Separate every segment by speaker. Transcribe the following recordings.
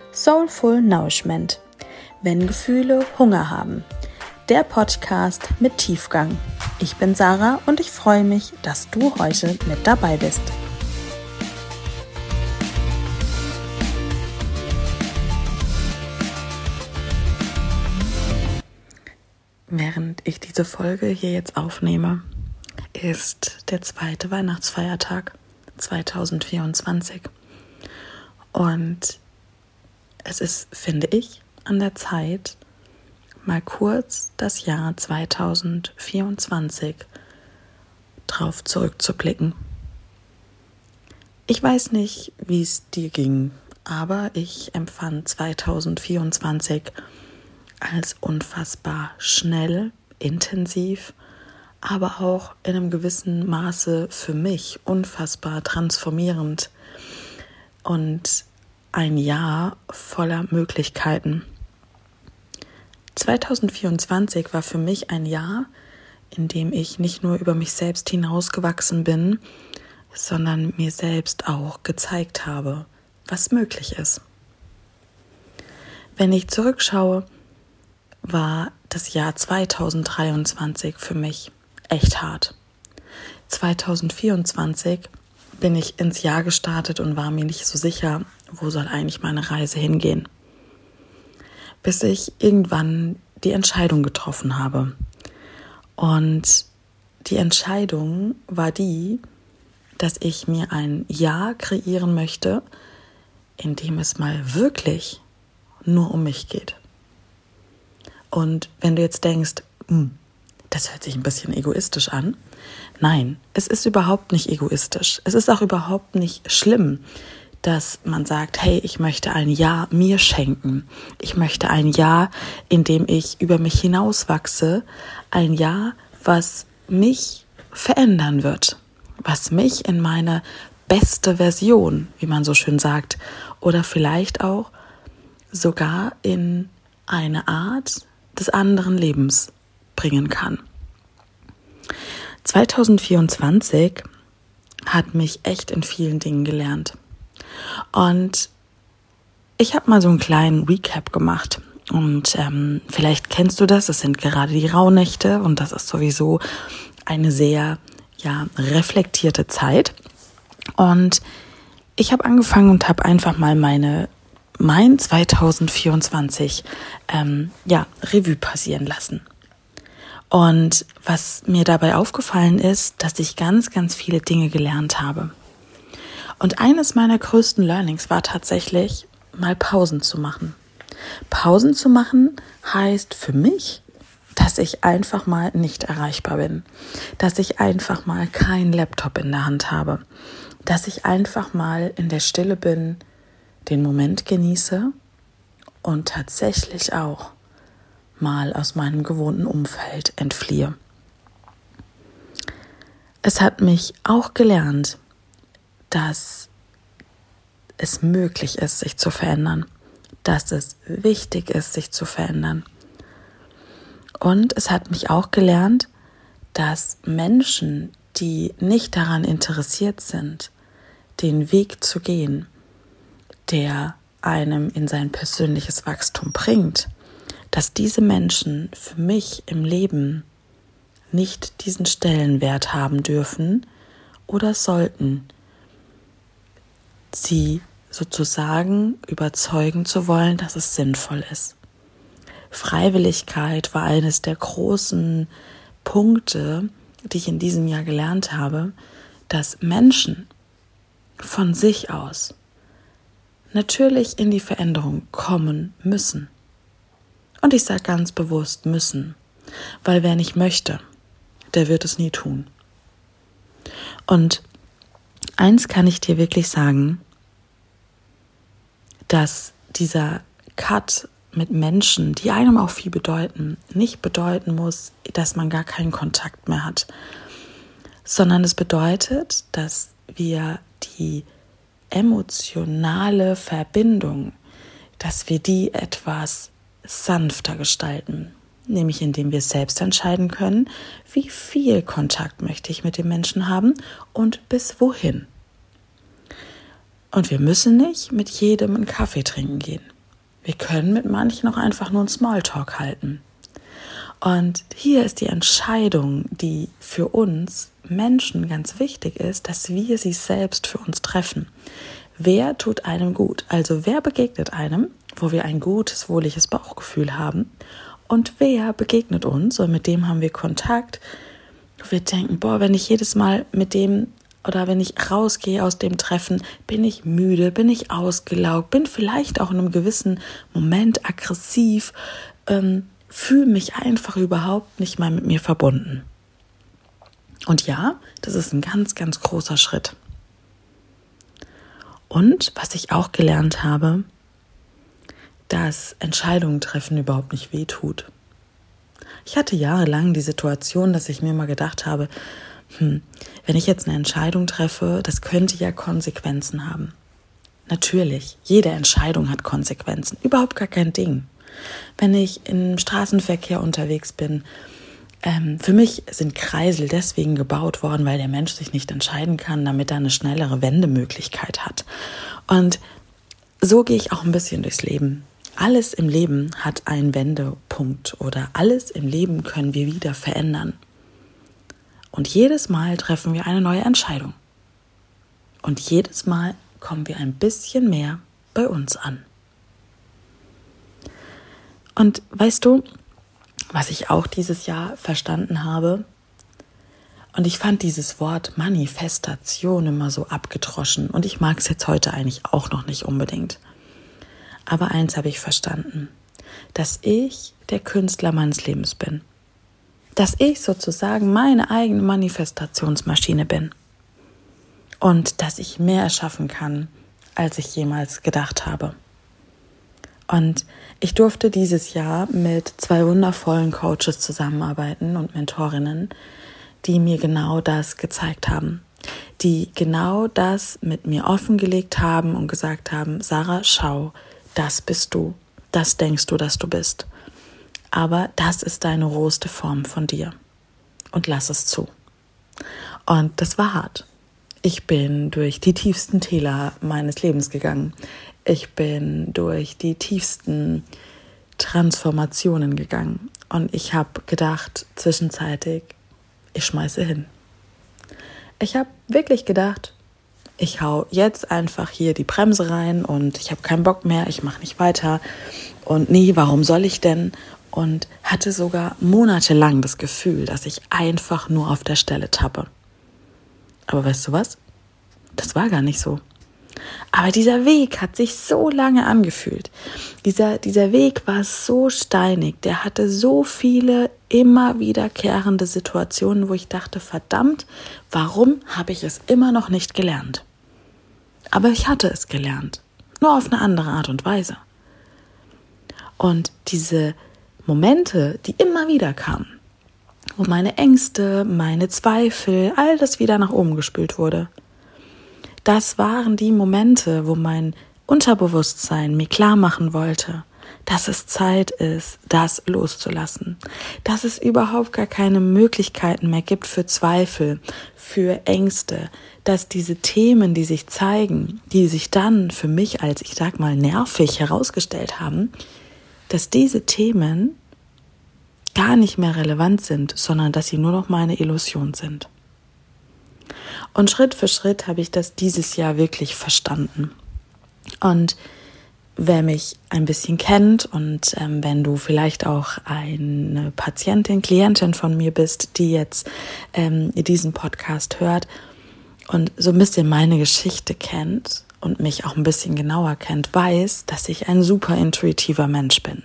Speaker 1: Soulful Nourishment. Wenn Gefühle Hunger haben. Der Podcast mit Tiefgang. Ich bin Sarah und ich freue mich, dass du heute mit dabei bist. Während ich diese Folge hier jetzt aufnehme, ist der zweite Weihnachtsfeiertag 2024. Und es ist, finde ich, an der Zeit, mal kurz das Jahr 2024 drauf zurückzublicken. Ich weiß nicht, wie es dir ging, aber ich empfand 2024 als unfassbar schnell, intensiv, aber auch in einem gewissen Maße für mich unfassbar transformierend und ein Jahr voller Möglichkeiten. 2024 war für mich ein Jahr, in dem ich nicht nur über mich selbst hinausgewachsen bin, sondern mir selbst auch gezeigt habe, was möglich ist. Wenn ich zurückschaue, war das Jahr 2023 für mich echt hart. 2024 bin ich ins Jahr gestartet und war mir nicht so sicher, wo soll eigentlich meine Reise hingehen. Bis ich irgendwann die Entscheidung getroffen habe. Und die Entscheidung war die, dass ich mir ein Jahr kreieren möchte, in dem es mal wirklich nur um mich geht. Und wenn du jetzt denkst, das hört sich ein bisschen egoistisch an. Nein, es ist überhaupt nicht egoistisch. Es ist auch überhaupt nicht schlimm, dass man sagt, hey, ich möchte ein Jahr mir schenken. Ich möchte ein Jahr, in dem ich über mich hinauswachse. Ein Jahr, was mich verändern wird. Was mich in meine beste Version, wie man so schön sagt, oder vielleicht auch sogar in eine Art des anderen Lebens bringen kann. 2024 hat mich echt in vielen Dingen gelernt. Und ich habe mal so einen kleinen Recap gemacht. Und vielleicht kennst du das, es sind gerade die Rauhnächte und das ist sowieso eine sehr reflektierte Zeit. Und ich habe angefangen und habe einfach mal mein 2024 Revue passieren lassen. Und was mir dabei aufgefallen ist, dass ich ganz, ganz viele Dinge gelernt habe. Und eines meiner größten Learnings war tatsächlich, mal Pausen zu machen. Pausen zu machen heißt für mich, dass ich einfach mal nicht erreichbar bin. Dass ich einfach mal keinen Laptop in der Hand habe. Dass ich einfach mal in der Stille bin, den Moment genieße und tatsächlich auch mal aus meinem gewohnten Umfeld entfliehe. Es hat mich auch gelernt, dass es möglich ist, sich zu verändern, dass es wichtig ist, sich zu verändern. Und es hat mich auch gelernt, dass Menschen, die nicht daran interessiert sind, den Weg zu gehen, der einem in sein persönliches Wachstum bringt, dass diese Menschen für mich im Leben nicht diesen Stellenwert haben dürfen oder sollten, sie sozusagen überzeugen zu wollen, dass es sinnvoll ist. Freiwilligkeit war eines der großen Punkte, die ich in diesem Jahr gelernt habe, dass Menschen von sich aus natürlich in die Veränderung kommen müssen. Und ich sage ganz bewusst müssen, weil wer nicht möchte, der wird es nie tun. Und eins kann ich dir wirklich sagen, dass dieser Cut mit Menschen, die einem auch viel bedeuten, nicht bedeuten muss, dass man gar keinen Kontakt mehr hat, sondern es bedeutet, dass wir die emotionale Verbindung, dass wir die etwas sanfter gestalten, nämlich indem wir selbst entscheiden können, wie viel Kontakt möchte ich mit dem Menschen haben und bis wohin. Und wir müssen nicht mit jedem einen Kaffee trinken gehen. Wir können mit manchen auch einfach nur einen Smalltalk halten. Und hier ist die Entscheidung, die für uns Menschen ganz wichtig ist, dass wir sie selbst für uns treffen. Wer tut einem gut? Also wer begegnet einem, wo wir ein gutes, wohliges Bauchgefühl haben? Und wer begegnet uns und mit dem haben wir Kontakt? Wir denken, wenn ich jedes Mal mit dem oder wenn ich rausgehe aus dem Treffen, bin ich müde, bin ich ausgelaugt, bin vielleicht auch in einem gewissen Moment aggressiv, fühle mich einfach überhaupt nicht mehr mit mir verbunden. Und ja, das ist ein ganz, ganz großer Schritt. Und was ich auch gelernt habe, dass Entscheidungen treffen überhaupt nicht wehtut. Ich hatte jahrelang die Situation, dass ich mir mal gedacht habe, wenn ich jetzt eine Entscheidung treffe, das könnte ja Konsequenzen haben. Natürlich, jede Entscheidung hat Konsequenzen, überhaupt gar kein Ding. Wenn ich im Straßenverkehr unterwegs bin, für mich sind Kreisel deswegen gebaut worden, weil der Mensch sich nicht entscheiden kann, damit er eine schnellere Wendemöglichkeit hat. Und so gehe ich auch ein bisschen durchs Leben. Alles im Leben hat einen Wendepunkt oder alles im Leben können wir wieder verändern. Und jedes Mal treffen wir eine neue Entscheidung. Und jedes Mal kommen wir ein bisschen mehr bei uns an. Und weißt du, was ich auch dieses Jahr verstanden habe? Und ich fand dieses Wort Manifestation immer so abgedroschen. Und ich mag es jetzt heute eigentlich auch noch nicht unbedingt. Aber eins habe ich verstanden, dass ich der Künstler meines Lebens bin. Dass ich sozusagen meine eigene Manifestationsmaschine bin. Und dass ich mehr erschaffen kann, als ich jemals gedacht habe. Und ich durfte dieses Jahr mit 2 wundervollen Coaches zusammenarbeiten und Mentorinnen, die mir genau das gezeigt haben. Die genau das mit mir offengelegt haben und gesagt haben, Sarah, schau, das bist du, das denkst du, dass du bist. Aber das ist deine rohste Form von dir. Und lass es zu. Und das war hart. Ich bin durch die tiefsten Täler meines Lebens gegangen. Ich bin durch die tiefsten Transformationen gegangen. Und ich habe gedacht, zwischenzeitig, ich schmeiße hin. Ich habe wirklich gedacht, ich hau jetzt einfach hier die Bremse rein und ich habe keinen Bock mehr, ich mache nicht weiter. Und nee, warum soll ich denn? Und hatte sogar monatelang das Gefühl, dass ich einfach nur auf der Stelle tappe. Aber weißt du was? Das war gar nicht so. Aber dieser Weg hat sich so lange angefühlt. Dieser Weg war so steinig. Der hatte so viele immer wiederkehrende Situationen, wo ich dachte, verdammt, warum habe ich es immer noch nicht gelernt? Aber ich hatte es gelernt. Nur auf eine andere Art und Weise. Und diese Momente, die immer wieder kamen, wo meine Ängste, meine Zweifel, all das wieder nach oben gespült wurde, das waren die Momente, wo mein Unterbewusstsein mir klar machen wollte, dass es Zeit ist, das loszulassen. Dass es überhaupt gar keine Möglichkeiten mehr gibt für Zweifel, für Ängste. Dass diese Themen, die sich zeigen, die sich dann für mich als, ich sag mal, nervig herausgestellt haben, dass diese Themen gar nicht mehr relevant sind, sondern dass sie nur noch meine Illusion sind. Und Schritt für Schritt habe ich das dieses Jahr wirklich verstanden. Und wer mich ein bisschen kennt und wenn du vielleicht auch eine Patientin, Klientin von mir bist, die jetzt diesen Podcast hört und so ein bisschen meine Geschichte kennt und mich auch ein bisschen genauer kennt, weiß, dass ich ein super intuitiver Mensch bin.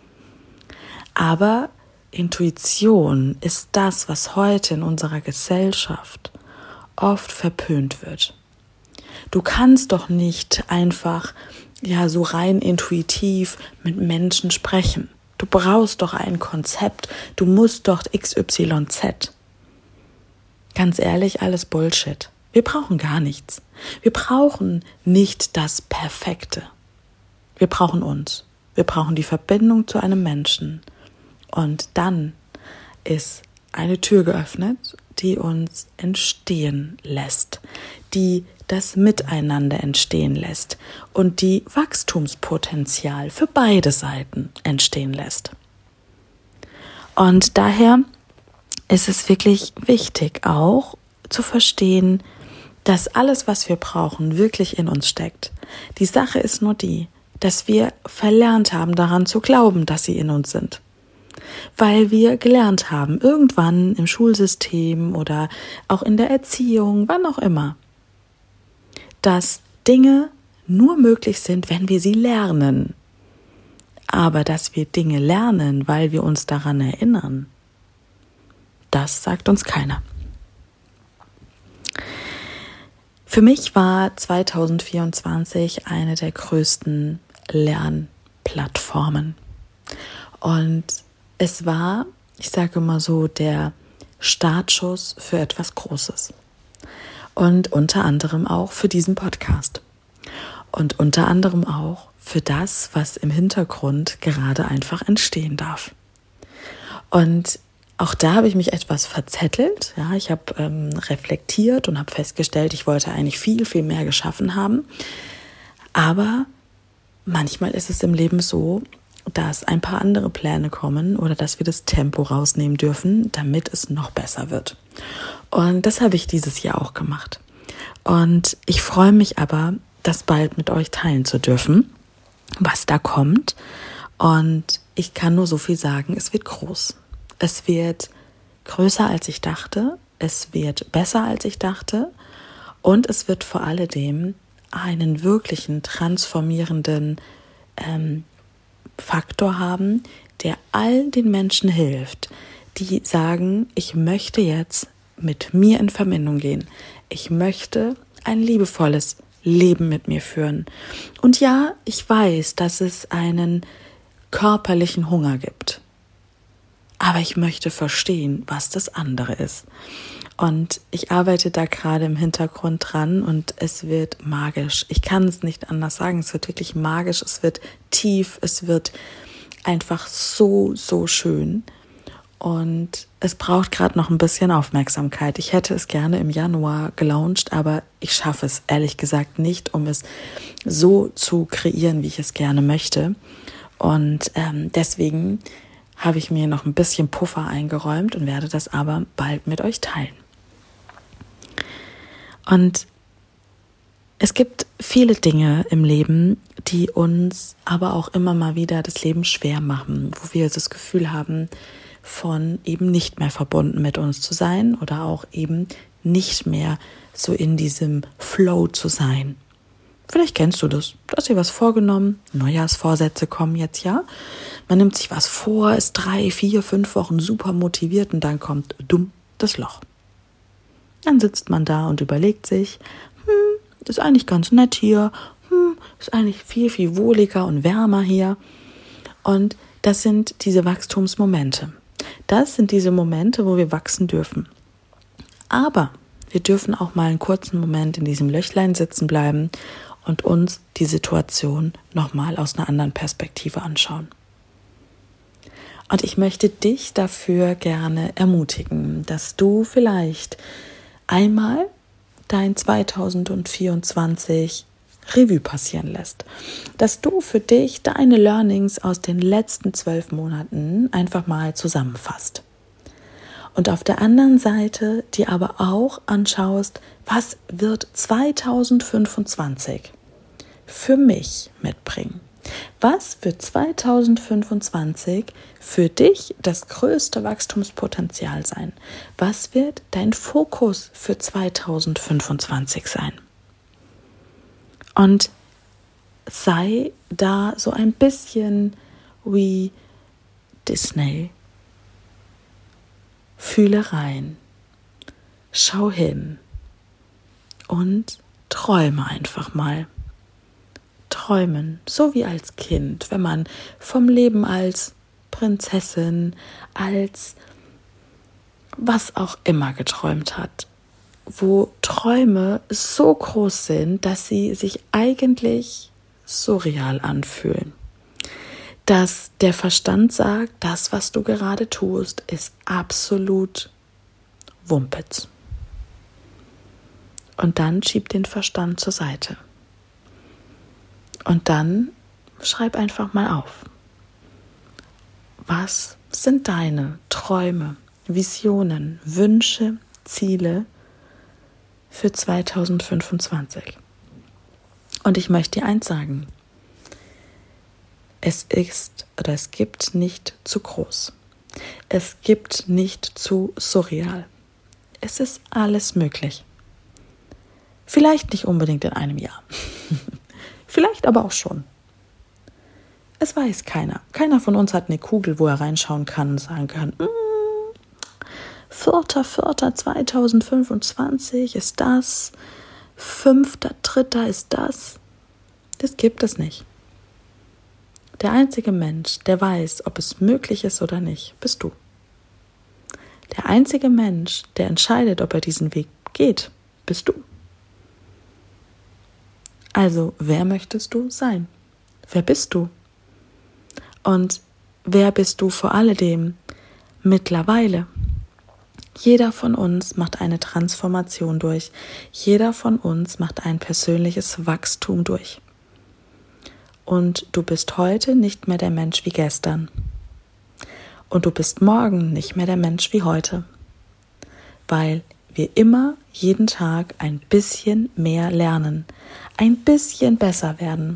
Speaker 1: Aber Intuition ist das, was heute in unserer Gesellschaft oft verpönt wird. Du kannst doch nicht einfach so rein intuitiv mit Menschen sprechen. Du brauchst doch ein Konzept. Du musst doch XYZ. Ganz ehrlich, alles Bullshit. Wir brauchen gar nichts. Wir brauchen nicht das Perfekte. Wir brauchen uns. Wir brauchen die Verbindung zu einem Menschen. Und dann ist eine Tür geöffnet, die uns entstehen lässt, die das Miteinander entstehen lässt und die Wachstumspotenzial für beide Seiten entstehen lässt. Und daher ist es wirklich wichtig auch zu verstehen, dass alles, was wir brauchen, wirklich in uns steckt. Die Sache ist nur die, dass wir verlernt haben, daran zu glauben, dass sie in uns sind. Weil wir gelernt haben, irgendwann im Schulsystem oder auch in der Erziehung, wann auch immer, dass Dinge nur möglich sind, wenn wir sie lernen. Aber dass wir Dinge lernen, weil wir uns daran erinnern, das sagt uns keiner. Für mich war 2024 eine der größten Lernplattformen. Und es war, ich sage immer so, der Startschuss für etwas Großes. Und unter anderem auch für diesen Podcast. Und unter anderem auch für das, was im Hintergrund gerade einfach entstehen darf. Und auch da habe ich mich etwas verzettelt. Ja, ich habe reflektiert und habe festgestellt, ich wollte eigentlich viel, viel mehr geschaffen haben. Aber manchmal ist es im Leben so, dass ein paar andere Pläne kommen oder dass wir das Tempo rausnehmen dürfen, damit es noch besser wird. Und das habe ich dieses Jahr auch gemacht. Und ich freue mich aber, das bald mit euch teilen zu dürfen, was da kommt. Und ich kann nur so viel sagen, es wird groß. Es wird größer, als ich dachte. Es wird besser, als ich dachte. Und es wird vor alledem einen wirklichen transformierenden Faktor haben, der all den Menschen hilft, die sagen, ich möchte jetzt mit mir in Verbindung gehen. Ich möchte ein liebevolles Leben mit mir führen. Und ja, ich weiß, dass es einen körperlichen Hunger gibt. Aber ich möchte verstehen, was das andere ist. Und ich arbeite da gerade im Hintergrund dran und es wird magisch. Ich kann es nicht anders sagen. Es wird wirklich magisch, es wird tief, es wird einfach so, so schön. Und es braucht gerade noch ein bisschen Aufmerksamkeit. Ich hätte es gerne im Januar gelauncht, aber ich schaffe es ehrlich gesagt nicht, um es so zu kreieren, wie ich es gerne möchte. Und deswegen habe ich mir noch ein bisschen Puffer eingeräumt und werde das aber bald mit euch teilen. Und es gibt viele Dinge im Leben, die uns aber auch immer mal wieder das Leben schwer machen, wo wir das Gefühl haben, von eben nicht mehr verbunden mit uns zu sein oder auch eben nicht mehr so in diesem Flow zu sein. Vielleicht kennst du das. Du hast dir was vorgenommen, Neujahrsvorsätze kommen jetzt, ja. Man nimmt sich was vor, ist 3, 4, 5 Wochen super motiviert und dann kommt dumm das Loch. Dann sitzt man da und überlegt sich, ist eigentlich ganz nett hier, ist eigentlich viel, viel wohliger und wärmer hier. Und das sind diese Wachstumsmomente. Das sind diese Momente, wo wir wachsen dürfen. Aber wir dürfen auch mal einen kurzen Moment in diesem Löchlein sitzen bleiben und uns die Situation nochmal aus einer anderen Perspektive anschauen. Und ich möchte dich dafür gerne ermutigen, dass du vielleicht einmal dein 2024 Revue passieren lässt. Dass du für dich deine Learnings aus den letzten 12 Monaten einfach mal zusammenfasst. Und auf der anderen Seite dir aber auch anschaust, was wird 2025 für mich mitbringen? Was wird 2025 für dich das größte Wachstumspotenzial sein? Was wird dein Fokus für 2025 sein? Und sei da so ein bisschen wie Disney. Fühle rein, schau hin und träume einfach mal. Träumen, so wie als Kind, wenn man vom Leben als Prinzessin, als was auch immer geträumt hat, wo Träume so groß sind, dass sie sich eigentlich surreal anfühlen. Dass der Verstand sagt, das, was du gerade tust, ist absolut Wumpitz. Und dann schieb den Verstand zur Seite. Und dann schreib einfach mal auf. Was sind deine Träume, Visionen, Wünsche, Ziele für 2025? Und ich möchte dir eins sagen. Es gibt nicht zu groß. Es gibt nicht zu surreal. Es ist alles möglich. Vielleicht nicht unbedingt in einem Jahr. Vielleicht aber auch schon. Es weiß keiner. Keiner von uns hat eine Kugel, wo er reinschauen kann und sagen kann, 4.4.2025 ist das, 5.3. ist das. Das gibt es nicht. Der einzige Mensch, der weiß, ob es möglich ist oder nicht, bist du. Der einzige Mensch, der entscheidet, ob er diesen Weg geht, bist du. Also, wer möchtest du sein? Wer bist du? Und wer bist du vor alledem mittlerweile? Jeder von uns macht eine Transformation durch. Jeder von uns macht ein persönliches Wachstum durch. Und du bist heute nicht mehr der Mensch wie gestern. Und du bist morgen nicht mehr der Mensch wie heute. Weil wir immer jeden Tag ein bisschen mehr lernen, ein bisschen besser werden.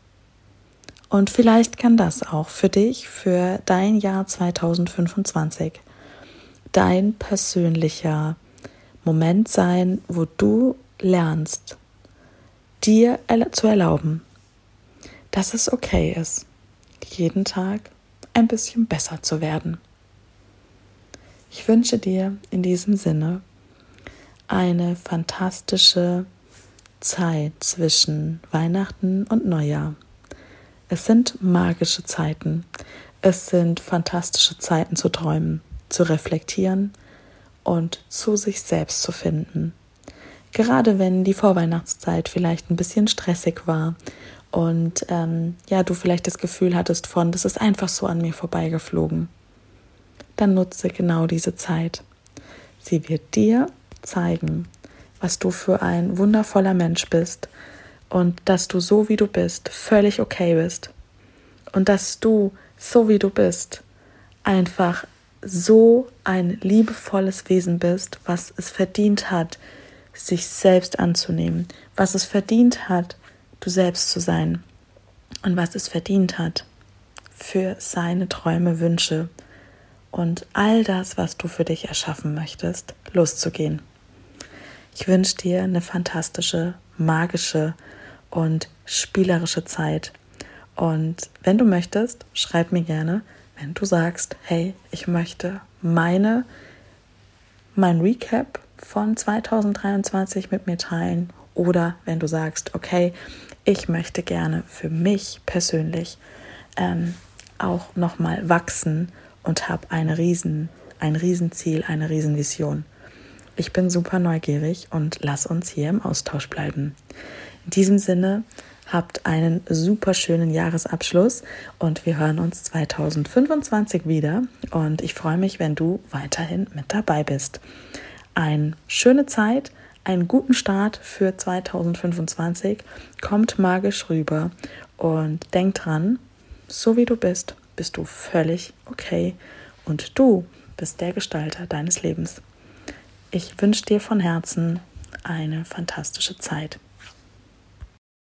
Speaker 1: Und vielleicht kann das auch für dich, für dein Jahr 2025, dein persönlicher Moment sein, wo du lernst, dir zu erlauben, dass es okay ist, jeden Tag ein bisschen besser zu werden. Ich wünsche dir in diesem Sinne eine fantastische Zeit zwischen Weihnachten und Neujahr. Es sind magische Zeiten. Es sind fantastische Zeiten zu träumen, zu reflektieren und zu sich selbst zu finden. Gerade wenn die Vorweihnachtszeit vielleicht ein bisschen stressig war und du vielleicht das Gefühl hattest das ist einfach so an mir vorbeigeflogen, dann nutze genau diese Zeit. Sie wird dir zeigen, was du für ein wundervoller Mensch bist und dass du so wie du bist völlig okay bist und dass du so wie du bist einfach so ein liebevolles Wesen bist, was es verdient hat, sich selbst anzunehmen, was es verdient hat, du selbst zu sein und was es verdient hat, für seine Träume, Wünsche und all das, was du für dich erschaffen möchtest, loszugehen. Ich wünsche dir eine fantastische, magische und spielerische Zeit. Und wenn du möchtest, schreib mir gerne, wenn du sagst, hey, ich möchte mein Recap von 2023 mit mir teilen. Oder wenn du sagst, okay, ich möchte gerne für mich persönlich auch nochmal wachsen und habe ein Riesenziel, eine Riesenvision. Ich bin super neugierig und lass uns hier im Austausch bleiben. In diesem Sinne, habt einen super schönen Jahresabschluss und wir hören uns 2025 wieder und ich freue mich, wenn du weiterhin mit dabei bist. Eine schöne Zeit, einen guten Start für 2025, kommt magisch rüber und denk dran, so wie du bist, bist du völlig okay und du bist der Gestalter deines Lebens. Ich wünsche dir von Herzen eine fantastische Zeit.